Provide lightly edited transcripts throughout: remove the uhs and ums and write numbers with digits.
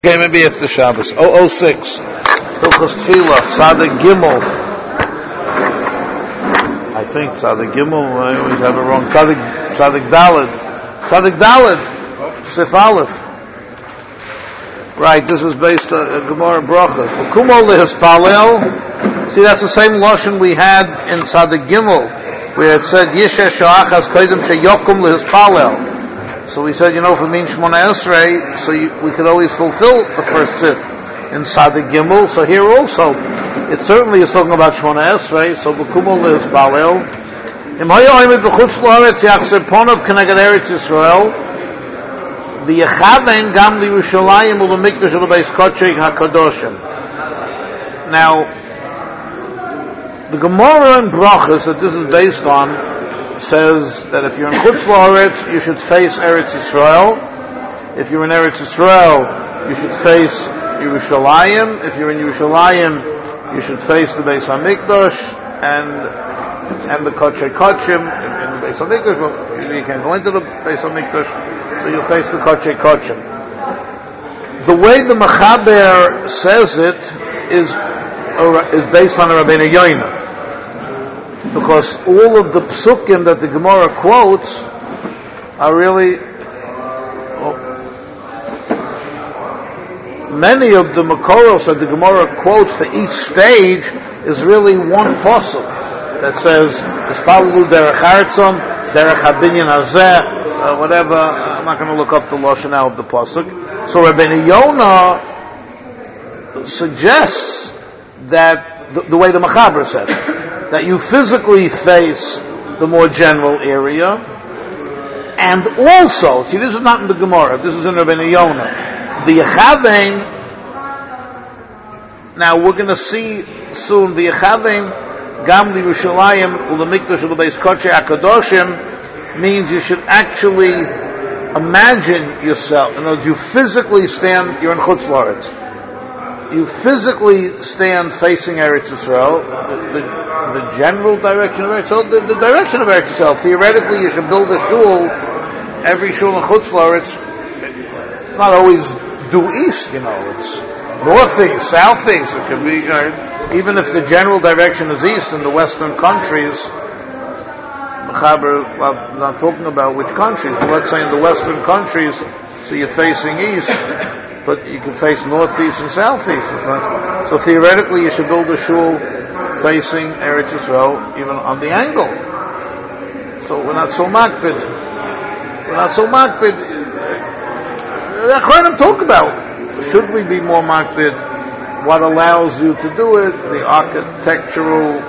Okay, maybe after Shabbos. 006. Hilchos Tefillah, Tzadik Gimel. I think Tzadik Gimel, I always have it wrong. Tzadik Daled. Sif Aleph. Right, this is based on Gemara Brachas. Kumo lehispalel. See, that's the same lashon we had in Tzadik Gimel, where it said, Yishesh Sha'achas Kodim Sheyokum lehispalel. So we said, if it means Shmona Esrei, so we could always fulfill the first sif in Tzadik Gimel. So here also, it certainly is talking about Shmona Esrei. So B'kumol lehispalel. Im haya oimed b'chutz l'oretz yachzer ponav k'neged Eretz Yisrael. V'yechaven gam liYerushalayim u'lemikdash u'lebeis kodesh hakadoshim. Now, the Gemara in Brachas that this is based on says that if you're in Chutz La'aretz, you should face Eretz Yisrael. If you're in Eretz Yisrael, you should face Yerushalayim. If you're in Yerushalayim, you should face the Beis HaMikdash and the Kodesh Kodshim. In the Beis HaMikdash, well, usually you can't go into the Beis HaMikdash, so you'll face the Kodesh Kodshim. The way the Mechaber says it is based on the Rabbeinu Yoina. Because all of the psukim that the Gemara quotes are really, many of the Makoros that the Gemara quotes for each stage is really one pasuk that says, Ispalalu derech haratzon, derech habinyan hazeh, whatever. I'm not going to look up the lashon now of the pasuk. So Rabbeinu Yonah suggests that the way the Mechaber says it, that you physically face the more general area, and also, see, this is not in the Gemara, this is in Rabbeinu Yonah, the Yechavein, now we're going to see soon, the Yechavein, Gam Yerushalayim, Ulemikdash Ulebeis Kodesh HaKadoshim, means you should actually imagine yourself, in other words, you physically stand, you're in Chutz La'aretz, you physically stand facing Eretz Yisrael, the general direction of Eretz Yisrael, the direction of Eretz Yisrael. Theoretically, you should build a shul, every shul in Chutz La'aretz. It's not always due east, it's north east, south east. It could be, even if the general direction is east in the Western countries. Mechaber, I'm not talking about which countries, but let's say in the Western countries, so you're facing east. But you can face northeast and southeast. So theoretically, you should build a shul facing Eretz Yisrael, even on the angle. So we're not so makpid. The Achronim talk about, should we be more makpid? What allows you to do it? The architectural,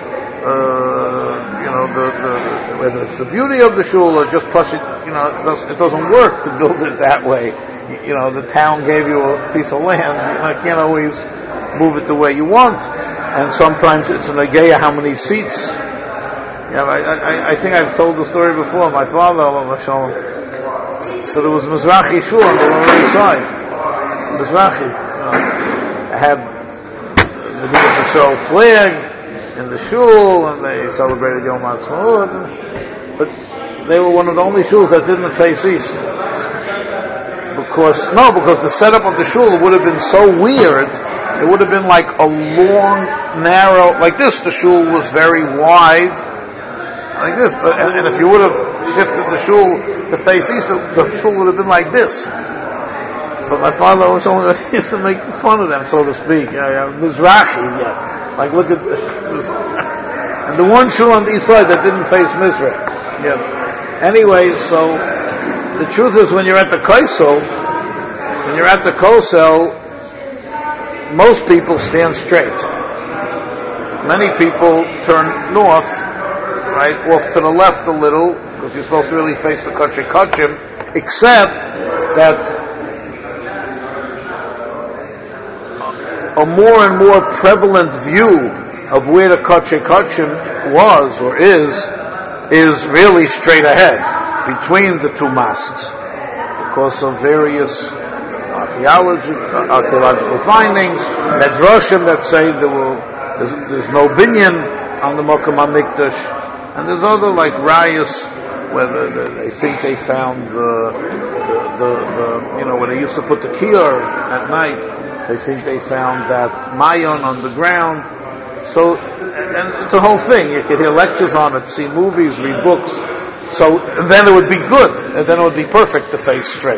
whether it's the beauty of the shul or just push it, it doesn't work to build it that way. The town gave you a piece of land. You can't always move it the way you want. And sometimes it's an ageya how many seats. I think I've told the story before. My father, so there was Mizrahi shul on the Lower East Side. Mizrahi. I had the Medina Yisrael flag in the shul, and they celebrated Yom HaAtzmaut. But they were one of the only shuls that didn't face east. Because the setup of the shul would have been so weird. It would have been like a long, narrow, like this. The shul was very wide, like this. And if you would have shifted the shul to face east, the shul would have been like this. But my father was used to make fun of them, so to speak. Mizrahi, like look at this. And the one shul on the east side that didn't face Mizrach. Anyway, so the truth is, when you're at the Kosel, most people stand straight. Many people turn north, right, off to the left a little, because you're supposed to really face the Kodesh Kodshim, except that a more and more prevalent view of where the Kodesh Kodshim was or is really straight ahead, between the two mosques, because of various archaeological findings, medrashim that say there's no binyan on the Mokum HaMikdash, and there's other like rayas where they think they found the when they used to put the kior at night, they think they found that mayon on the ground. So, and it's a whole thing. You could hear lectures on it, see movies, read books. So then it would be good, and then it would be perfect to face straight.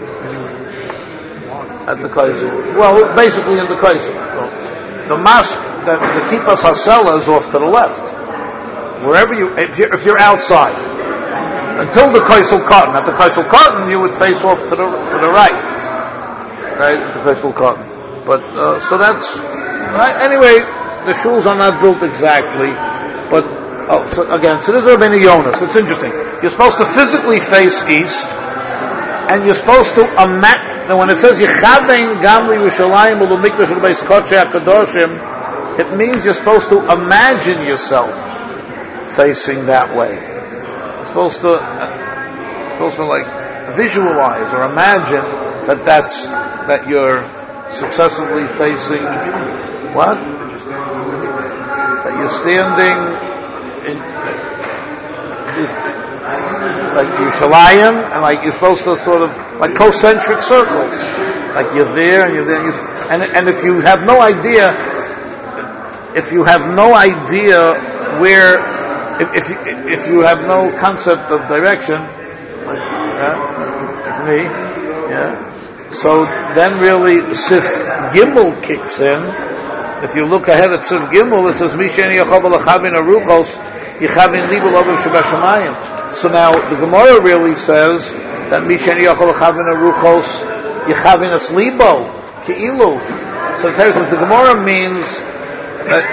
At the Kaiser. Well, basically in the Kaiser. The mosque, the Kippas Hasela is off to the left. Wherever if you're outside, until the Kaisel Cotton. At the Kaisel Cotton, you would face off to the right. Right, at the Kaisel Cotton. But, so that's, anyway, the shuls are not built exactly, but, so this is Rabbeinu Yonas. It's interesting. You're supposed to physically face east, and you're supposed to imagine, when it says, Yechavein Gam Yerushalayim Ulu Mikdash Ulu Beis Kodshei HaKadoshim, it means you're supposed to imagine yourself facing that way. You're supposed to like visualize or imagine that you're successfully facing what? That you're standing in like Yerushalayim, and like you're supposed to sort of like concentric circles, like you're there and you're there, and if you have no idea where, if you have no concept of direction, like me, so then really Sif Gimel kicks in. If you look ahead at Sif Gimel, it says Misheni Yachov Lechavin Aruchos Yichavin Libel Over Shebashamayim. So now the Gemara really says that Misheni Yachol Lechavin Aruchos Yichavin Aslibo Keilu. So it says the Gemara means that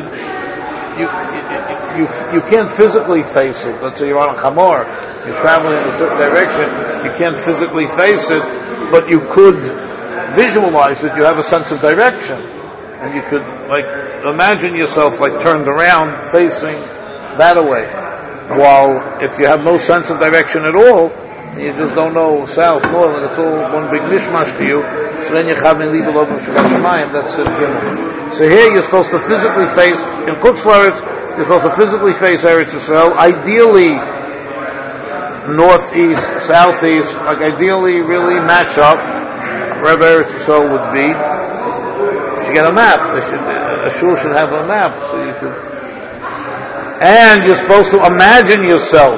you can't physically face it. Let's say you're on a chamor, you're traveling in a certain direction, you can't physically face it, but you could visualize it. You have a sense of direction, and you could like imagine yourself like turned around facing that way. While if you have no sense of direction at all, and you just don't know south, north, and it's all one big mishmash to you, so then you have in Libel Over Shebashamayim, that's it. So here you're supposed to physically face, in Chutz La'aretz, you're supposed to physically face Eretz Yisrael, ideally northeast, southeast, like ideally really match up wherever Eretz Yisrael would be. You should get a map. A shul should have a map, so you could. And you're supposed to imagine yourself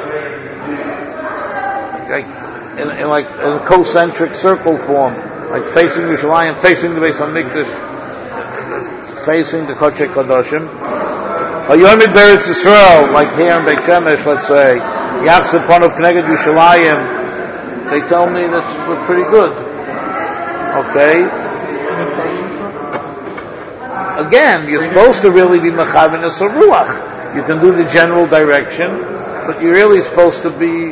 like in a concentric circle form, like facing Yerushalayim, facing the Beis Hamikdash, facing the Kodshei Kadoshim. Hayomid Beretz Yisrael, like here in Beit Shemesh, let's say, Yachzeh Ponov Kneged Yerushalayim. They tell me that's pretty good. Okay. Again, you're supposed to really be Mechaven as a Ruach. You can do the general direction, but you're really supposed to be.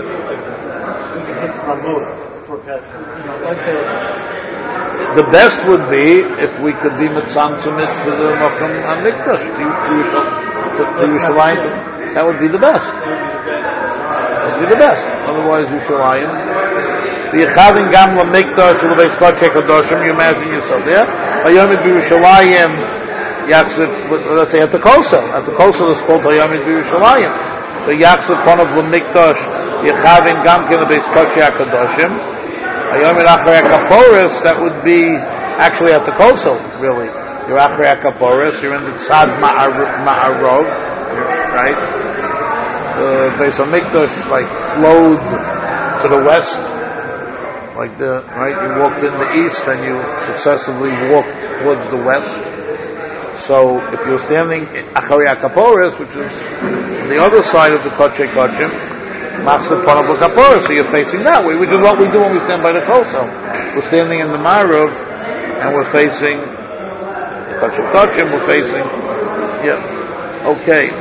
The best would be if we could be mitzamtzimit to the Makam HaMikdash, to Yerushalayim. That would be the best. That would be the best. Otherwise, Yerushalayim. The Yechavin Gam LaMikdash U'Lebeis Kodshei Kadoshim. You imagine yourself there. Hayomid Yerushalayim. Let's say at the Kosel. At the Kosel is called Hayomid Yerushalayim. So Yachzeh Ponav LaMikdash Yechavin Gam U'Lebeis Kodshei Kadoshim. Hayomid Acharei HaKaporos, that would be actually at the Kosel, really. You're Acharei HaKaporos, you're in the Tzad Ma'arov, right? The Beis Hamikdash like flowed to the west, like right? You walked in the east and you successively walked towards the west. So if you're standing Acharei HaKaporos, which is on the other side of the Kodshei Kodshim, Machzor Panav L'Kaporos, so you're facing that way, which is what we do when we stand by the Kosel. We're standing in the Ma'arav, and we're facing the Kodshei Kodshim, we're facing, okay.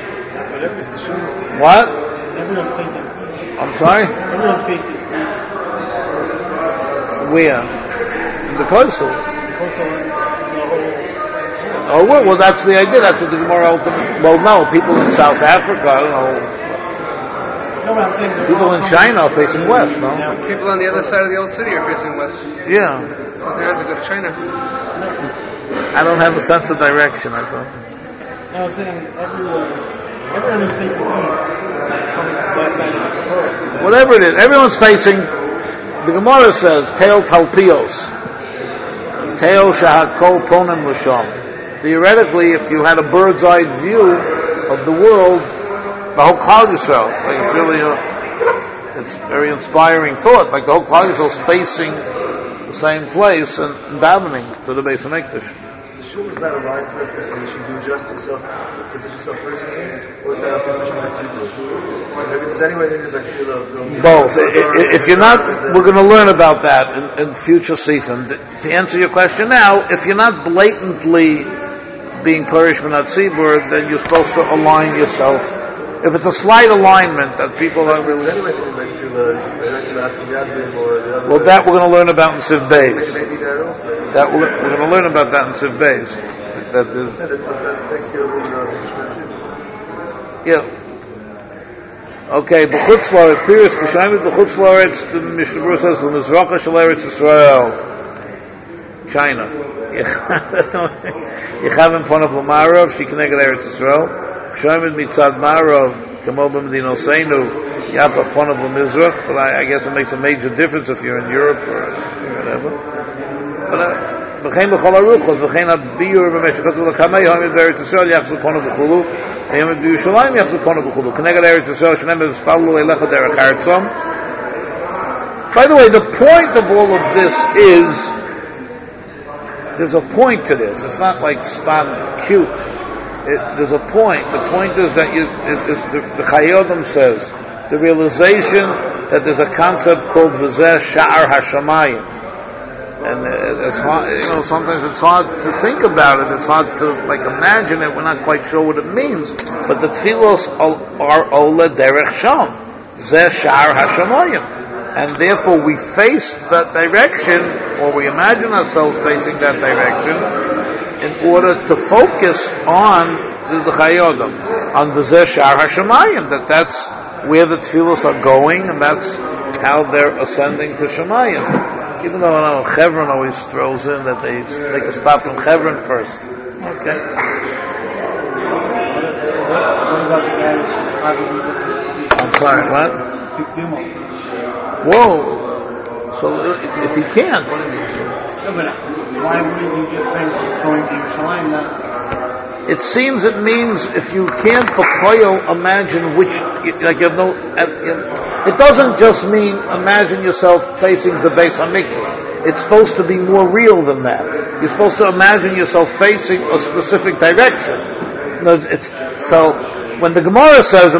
What? Everyone's facing. I'm sorry? Everyone's facing. Where? In the Kosel. Oh, well, that's the idea. That's what the Gemara ultimately. Well, no, people in South Africa, I don't know. People in China are facing west, no? People on the other side of the old city are facing west. Yeah. So they have to go to China. I don't have a sense of direction, I thought. No, I'm saying everyone is facing east. It's coming from that side of the world. Whatever it is, everyone's facing the Gemara says, Teil Talpios, Teil Shahakol Ponim L'Sham. Theoretically, if you had a bird's eye view of the world, the whole Klal Yisrael, like it's really it's very inspiring thought, like the whole Klal Yisrael is facing the same place and davening to the Beis HaMikdash. The shul is not aligned perfectly. You should do just yourself, position yourself personally, or is that up to the Maybe there's any way in the Tefillah. Both. If you're not, we're going to learn about that in future Sifim. To answer your question now, if you're not blatantly being Parish B'nat Tzibur, then you're supposed to align yourself. If it's a slight alignment that people are really... Well, that we're going to learn about in Siv Beis. Maybe that also. That we're going to learn about that in Siv Beis. Yeah. Okay, B'chutz La'aretz, Piris K'shayimit B'chutz La'aretz, the Mishnah Berurah says, L'mizracha shel Eretz Yisrael, China. Yechavim Ponav L'Marav, Shikneged Eretz Yisrael, K'shayimit Mitzad Marav, Kamo B'Medino Seinu, Yapach Ponav L'Mizrach, but I guess it makes a major difference if you're in Europe or whatever. But, V'chein B'chol HaRuchos, V'chein HaBiyur B'meshakatul L'Kamei, Hamid B'Eretz Yisrael, Yachzul Ponav L'Chulu, Hamid B'Yushalayim, Yachzul Ponav L'Chulu, K'neged Eretz Yisrael, Sh'nem B'Spallu Eilecha Derech Artzom. By the way, the point of all of this is, there's a point to this. It's not like stam cute. There's a point. The point is that the Chayyim says, the realization that there's a concept called V'zeh Sha'ar HaShamayim. And it's hard, sometimes it's hard to think about it. It's hard to imagine it. We're not quite sure what it means. But the tefillos are Ola Derech Sham. Zeh Sha'ar HaShamayim. And therefore we face that direction, or we imagine ourselves facing that direction, in order to focus on, this is the Chayyim, on the Zeh Sha'ar HaShamayim, that's where the tefillos are going, and that's how they're ascending to Shamayim. Even though I know Chevron always throws in that they make a stop in Chevron first. Okay. What about the guy I'm sorry, what? Whoa. So if he can't. No, but why wouldn't you just think it's going to Yerushalayim? It seems it means if you can't imagine which, like you have no, it doesn't just mean imagine yourself facing the Beis HaMikdash. It's supposed to be more real than that. You're supposed to imagine yourself facing a specific direction. So when the Gemara says,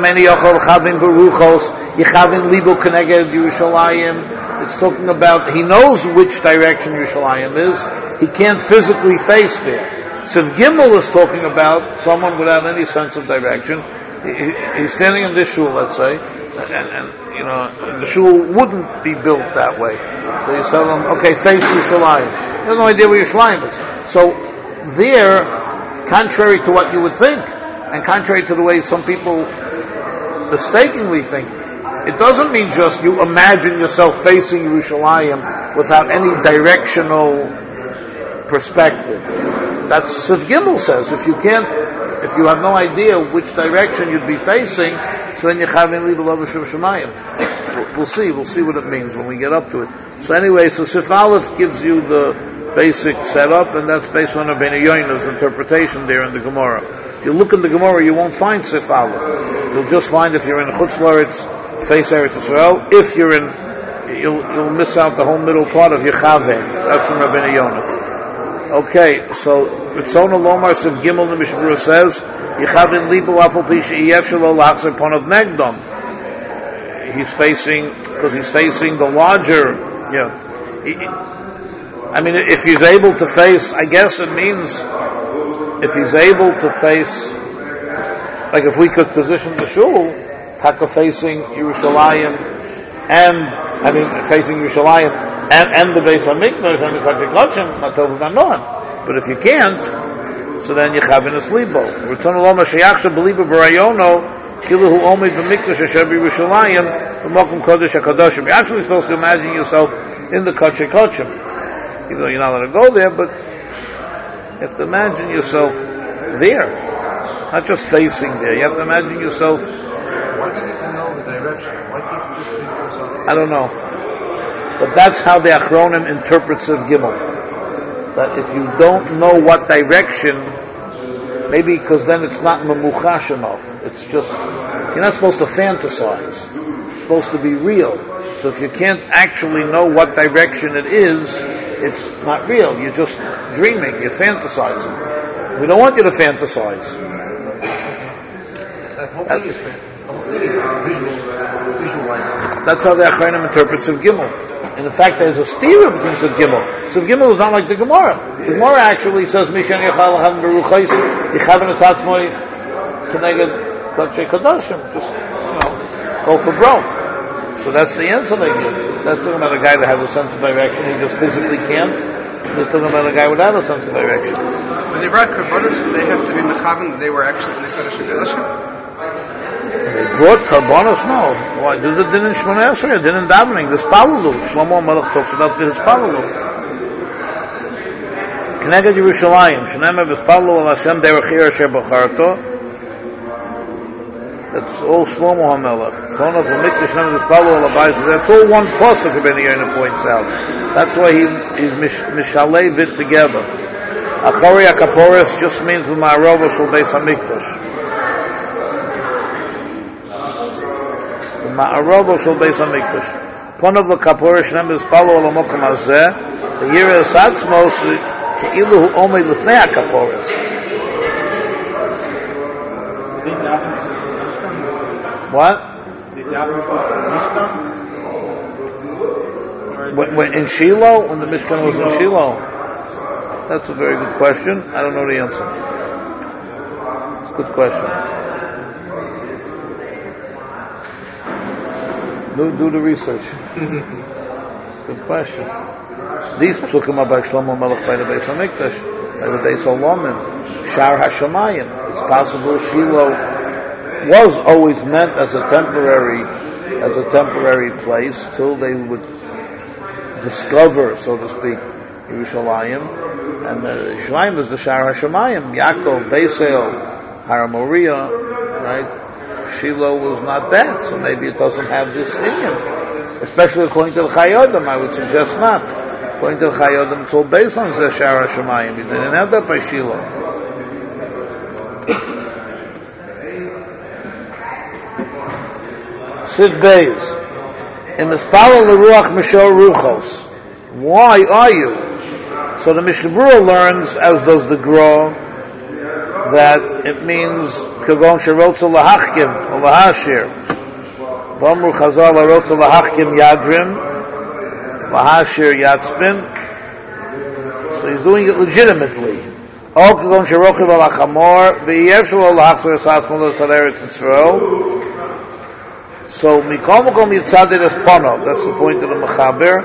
it's talking about he knows which direction Yerushalayim is. He can't physically face there. Siv Gimel is talking about someone without any sense of direction. He's standing in this shul, let's say, and the shul wouldn't be built that way. So you tell him, okay, face Yerushalayim. He has no idea where Yerushalayim is. So there, contrary to what you would think, and contrary to the way some people mistakenly think, it doesn't mean just you imagine yourself facing Yerushalayim without any directional perspective. That's Siv Gimel says. If you have no idea which direction you'd be facing, so then you chavin li b'lo b'shem shemayim. We'll see what it means when we get up to it. So anyway, so Sif Aleph gives you the basic setup, and that's based on Rabbeinu Yoina's interpretation there in the Gemara. If you look in the Gemara, you won't find Sif Aleph. You'll just find if you're in Chutz La'aretz, face Eretz Yisrael. If you're in, you'll miss out the whole middle part of Yechavein. That's from Rabbeinu Yonah. Okay, so Ritzona Lomar Siv Gimel the Mishnah Berurah says Yechavin Libo Afal Pisha Iyef Shelo Lachzer Ponav Negdom. He's facing the larger. If he's able to face, I guess it means if he's able to face, like if we could position the shul, Taka facing Yerushalayim, facing Yerushalayim and the Beis HaMikdash and the Kodesh Kodshim, Matov V'Anon. But if you can't, so then you have in a sleepo. Ritzon Loma Sheyachshav B'Liba B'Rayono Kilu Hu Omid B'Mikdash Asher B'Yerushalayim B'Mokum Kodesh HaKadoshim. You're actually supposed to imagine yourself in the Kodesh Kodshim, even though you're not allowed to go there. But you have to imagine yourself there, not just facing there. You have to imagine yourself. Why do you need to know the direction? Why can't you just be yourself? I don't know. But that's how the Achronim interprets of Gimel. That if you don't know what direction, maybe because then it's not memuchash enough. It's just, you're not supposed to fantasize. It's supposed to be real. So if you can't actually know what direction it is, it's not real. You're just dreaming. You're fantasizing. We don't want you to fantasize. That's how the Achronim interprets of Gimel. And in fact, there's a stira between Siv Gimel. Siv Gimel is not like the Gemara. The Gemara actually says, Mishan Yachal Lachan Beruchais, Yichaven Es Hatzmoi, Keneged Kodshei Kodashim. Just, go for broke. So that's the answer they give. That's talking about a guy that has a sense of direction, he just physically can't. They're talking about a guy without a sense of direction. When they brought Karbonos, did they have to be Mechaven that they were actually in the Kodesh HaKodashim? They brought Karbonos? No. Why? There's a din in Shmoneh Esrei, a din in davening. There's Palalu. Shlomo Melech talks about this Palalu. Keneged Yerushalayim, Shenemeh V'Spalalu Al Hashem Derech Yer Asher Bacharto. That's all Shlomo HaMelech. That's all one pasuk Rabbeinu Yonah points out. That's why he's mishalev it together. Achori HaKaporos just means V'ma'arova Shel Beis HaMikdash. V'ma'arova Shel Beis HaMikdash. Ponav l'Kaporos Shnem V'Spalo Al HaMokom Hazeh. The Yireh Satzmos Ke'ilu Hu Omed L'fnei HaKaporos. What? When in Shiloh, when the Mishkan was in Shiloh? That's a very good question. I don't know the answer. It's a good question. Do the research. Good question. These psukim are by Shlomo Melech by the Beis HaMikdash, by the Beis HaLomim, Shar HaShamayim. It's possible Shiloh was always meant as a temporary place till they would discover, so to speak, Yerushalayim. And Yerushalayim is the Shar HaShamayim, Yaakov, Beisel, Har Moriah, right? Shiloh was not that, so maybe it doesn't have this inyan. Especially according to the Chayodim, I would suggest not. According to the Chayodim, it's all based on the Shar HaShamayim. You didn't have that by Shiloh. Sid Beis. In the Spala L'Ruach Mishor Ruchos. Why are you? So the Mishnah Berurah learns, as does the Gra, that it means Kagon Sherotza Lahachkim or Lahashir. V'amru Chazal Arotza Lahachkim Yadrim Lahashir Yatspin. So he's doing it legitimately. All Kagon Sherochiv Alachamor V'yev Shelo Lahachzor Esatzmol L'Tzaderetz Yisrael. So Mikol Makom Yitzadid Es Pono. That's the point of the Mechaber.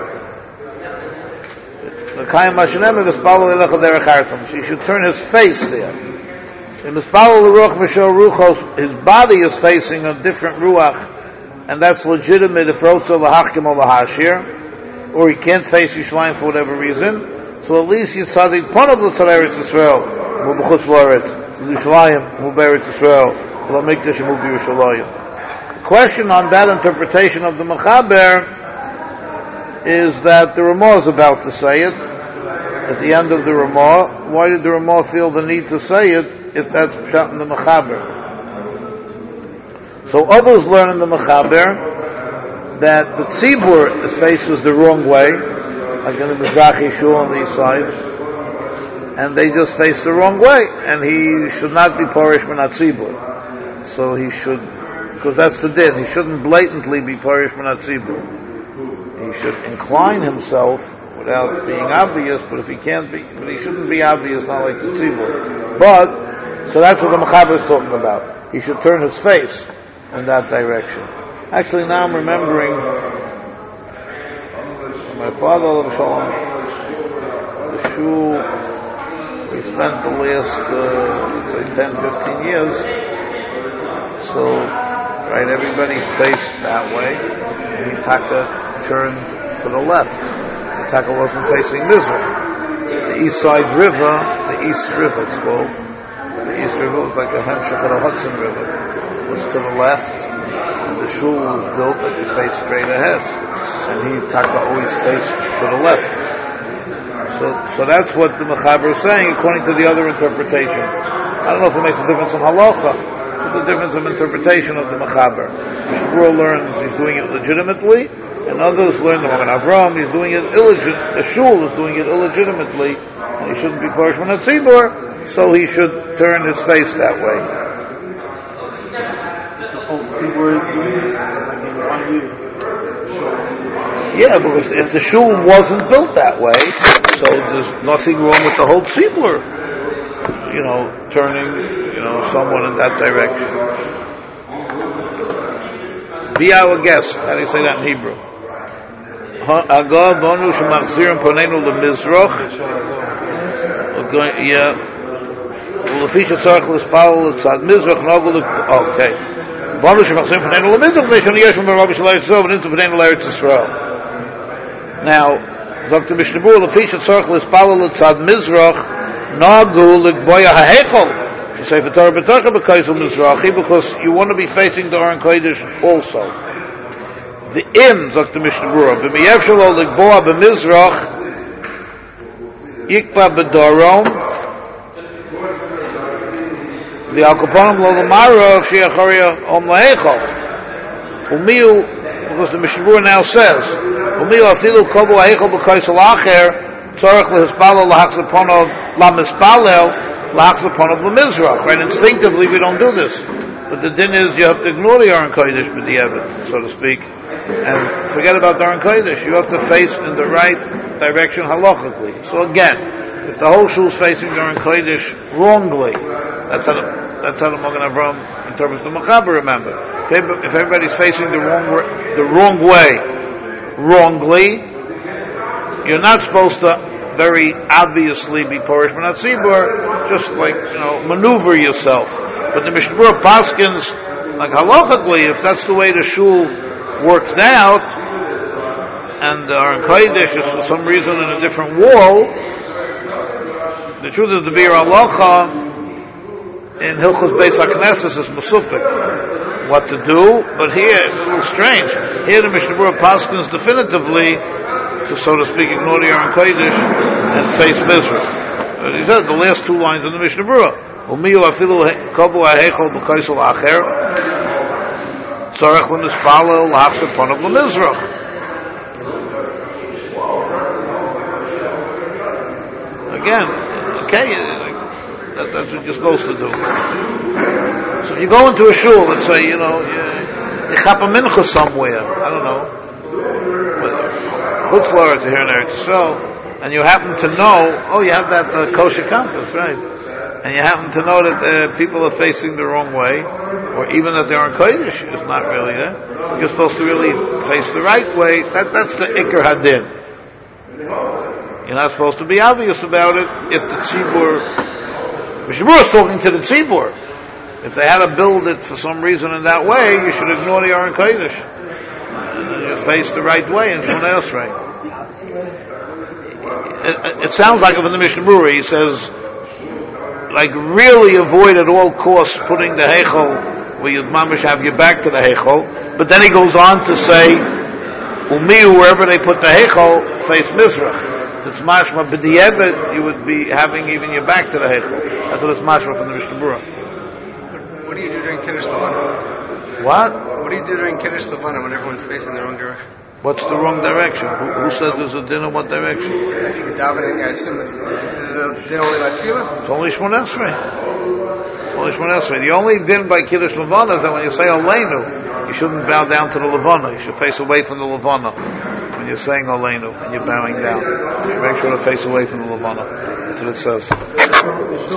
So he should turn his face there. In the Spalo L'Ruach Mishor Ruchos, his body is facing a different Ruach, and that's legitimate if Rotza L'Hachkim or L'Hashir, or he can't face Yishlayim for whatever reason. So at least Yitzadid Ponav L'Tzaderetz Yisrael, Mu B'chutz L'Aretz, L'Yishlayim, Mu B'Eretz Yisrael, L'Mikdash, Mu B'Yerushalayim. The question on that interpretation of the Mechaber is that the Ramah is about to say it at the end of the Ramah. Why did the Ramah feel the need to say it if that's shot in the Mechaber? So others learn in the Mechaber that the Tzibur faces the wrong way, like in the Mizrachi Shul on the east side, and they just face the wrong way, and he should not be Porish Minat Tzibur. So he should, because that's the din, he shouldn't blatantly be Porish Minat Tzibur. He should incline himself without being obvious, but if he can't be, but he shouldn't be obvious, not like the tzibur. But, so that's what the Mechaber is talking about. He should turn his face in that direction. Actually, now I'm remembering my father, the shul, we spent the last, let's say 10, 15 years, so, right, everybody faced that way, and Taka turned to the left. Taka wasn't facing Mizrach. The east side river, the East River it's called, the East River was like a hemshech of the Hudson River, was to the left, and the shul was built that you faced straight ahead. and he taka always faced to the left. So that's what the Mechaber is saying, according to the other interpretation. I don't know if it makes a difference in halacha. There's a difference of interpretation of the Mechaber. Mishnah learns he's doing it legitimately, and others learn the Magen Avraham he's doing it illegitimately. The shul is doing it illegitimately, and he shouldn't be Parish Min HaTzibur, so he should turn his face that way. The whole Tzibur is doing it, like in 1 year. Yeah, because if the shul wasn't built that way, so there's nothing wrong with the whole tzibur, turning, someone in that direction. Be our guest. How do you say that in Hebrew? Okay. Now, Dr. Mishnah Berurah, Lefisha Tzarech L'Spalel L'Tzad Mizrach Nagu L'Gboya HaHeichel. She say for Torah B'Torah B'Kaisel Mizrachi, because you want to be facing the Aron Kodesh also. The Dr. Mishnah Berurah, V'miyev Shelo L'Gboya B'Mizrach Yikpa B'Dorom the Al-Kaponim Lo L'Mara of She'acharia Om LaHeichel. Umiyu, because the Mishnah Berurah now says, Umiyu afilu kovu ha'eichel b'kaisel acher tzorech lehispalel lahachzir ponov lamispalel lahachzir ponov lemizrach. Right? Instinctively we don't do this, but the din is you have to ignore the Aron Kodesh b'di'evet, so to speak, and forget about the Aron Kodesh. You have to face in the right direction halachically. So again, if the whole shul is facing the Aron Kodesh wrongly, that's how the Magen Avraham interprets the Mechaber. Remember, if everybody's facing the wrong way, wrongly, you're not supposed to very obviously be Parish Min HaTzibur, just maneuver yourself. But the Mishnah Berurah paskins, like halachically, if that's the way the shul worked out, and the Aron Kodesh is for some reason in a different wall, the truth of the Bir Halacha in Hilchos Beis HaKnesses is Mesupik, what to do, but here, it's a little strange. Here the Mishnah Berurah paskins definitively to, so to speak, ignore the Aron Kodesh and face Mizrach. He said the last two lines of the Mishnah Berurah. Umiyu afilu kovu ha'eichel b'kaisel acher tzorech l'mispalel l'achzir ponov l'mizrach. Again, okay, that's what you're supposed to do. So if you go into a shul, let's say, you chap a mincha somewhere, I don't know, Chutz La'aretz here in Eretz Yisrael, and you happen to know, you have that kosher compass, right? And you happen to know that people are facing the wrong way, or even that the Aron Kodesh is not really there. You're supposed to really face the right way. That's the Iker Hadin. You're not supposed to be obvious about it if the Tzibur, Mishnah Berurah is talking to the Tzibur. If they had to build it for some reason in that way, you should ignore the Aron Kodesh. And then you face the right way and someone else right. It sounds like in the Mishnah Berurah, he says, really avoid at all costs putting the Heichel where you'd mamish have your back to the Heichel. But then he goes on to say, Umiyu, wherever they put the Heichel, face Mizrach. It's mashma b'di'evet, you would be having even your back to the Heichel. That's what it's mashma from the Mishnah Berurah. What do you do during Kiddush Levana? What? What do you do during Kiddush Levana when everyone's facing the wrong direction? What's the wrong direction? Who said there's a din in what direction? You're davening, I assume this is a din only by tefillah? It's only Shmon Esrei. The only din by Kiddush Levana is that when you say Aleinu, you shouldn't bow down to the Levana. You should face away from the Levana. When you're saying Aleinu and you're bowing down, you should make sure to face away from the Levana. That's what it says.